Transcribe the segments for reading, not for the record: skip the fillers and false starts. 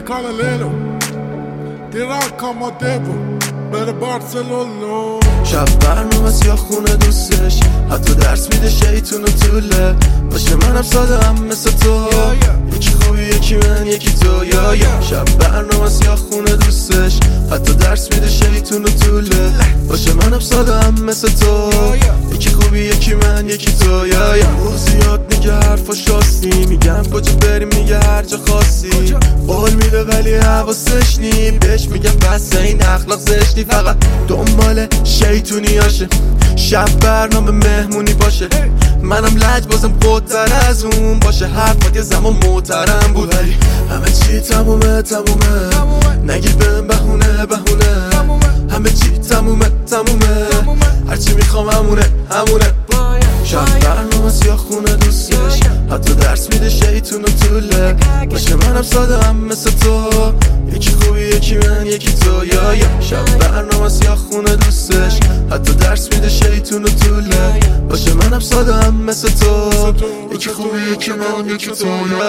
Carolino, dirà come devo, بره بارسلونا. شب برنامه یا خونه دوستش، حتی درس میده شیطون و طوله. باشه منم ساده هم مثل تو، یکی خوبی یکی من یکی تو. شب برنامه یا خونه دوستش، حتی درس میده شیطون و طوله. باشه منم ساده هم مثل تو، یکی خوبی یکی من یکی تو. زیاد میگه حرفا شاستی، میگم کجا بریم میگه هر جا خواستی. قول میده ولی حواسش نی، بهش میگم بس این اخلاق زشتی، فقط دنبال شیطونیاشه. شب برنامه مهمونی باشه، منم لج بازم قدر از اون باشه. حرفات یه زمان محترم بود ولی همه چی تمومه. نگیر بهم بهونه همه چی تمومه. هرچی میخوام همونه. شب برنامه یا خونه دوستش، حتی درس میده شیطون و طوله. باشه منم ساده هم مثل تو، یکی خوبی یکی من یکی تو. شب برنامه یا خونه دوستش، حتی درس میده شیطون و طوله. باشه منم ساده هم مثل تو، یکی خوبی یکی من یکی تو.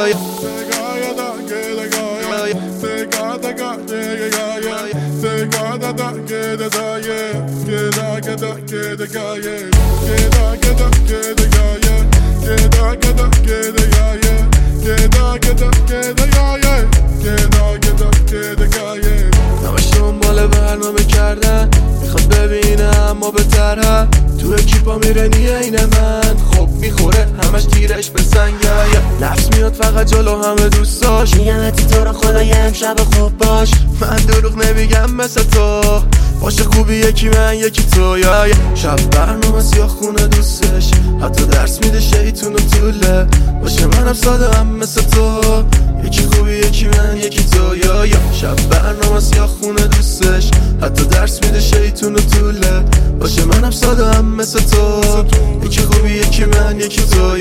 همش دنبال برنامه کردن، میخواد ببینه اما بهتره. تو اکیپا میره نیه این من، خب میخوره همش گیرش به سنگه. نفس میاد فقط جلو همه دوستاش، میگم اتی تو رو خدا یه امشب خوب باش. من دروغ نمیگم مثل تو، باشه خوبی یکی من یکی تو. شب برنامه یا خونه دوستش، حتی درس میده شیطون و طوله. باشه منم ساده هم مثل تو، یکی خوبی یکی من یکی تو. شب برنامه یا خونه دوستش، حتی درس میده شیطون و طوله. باشه منم ساده هم مثل تو، یکی خوبی یکی من یکی تو.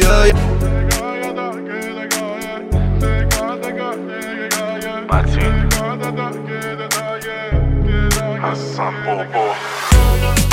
Martin Hassan Bobo